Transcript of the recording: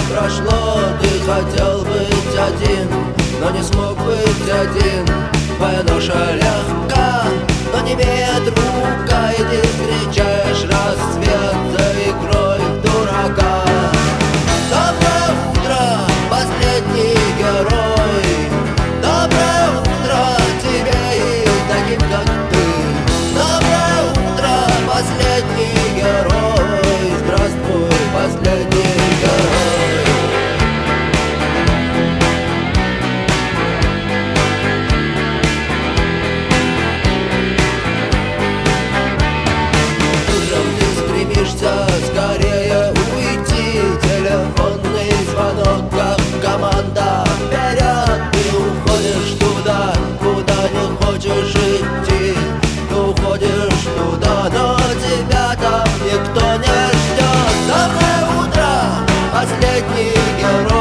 прошло. Ты хотел быть один, но не смог быть один. Твоя ноша легка, но не имеет рука, и ты встречаешь рассвет за игрой в дурака. Доброе утро, последний герой. Доброе утро тебе и таким, как ты. Доброе утро, последний герой. Здравствуй, последний герой. Утром ты стремишься скорее уйти. Телефонный звонок, как команда вперед. Ты уходишь туда, куда не хочешь идти. Ты уходишь туда, но тебя там никто не ждет. Доброе утро, последний герой.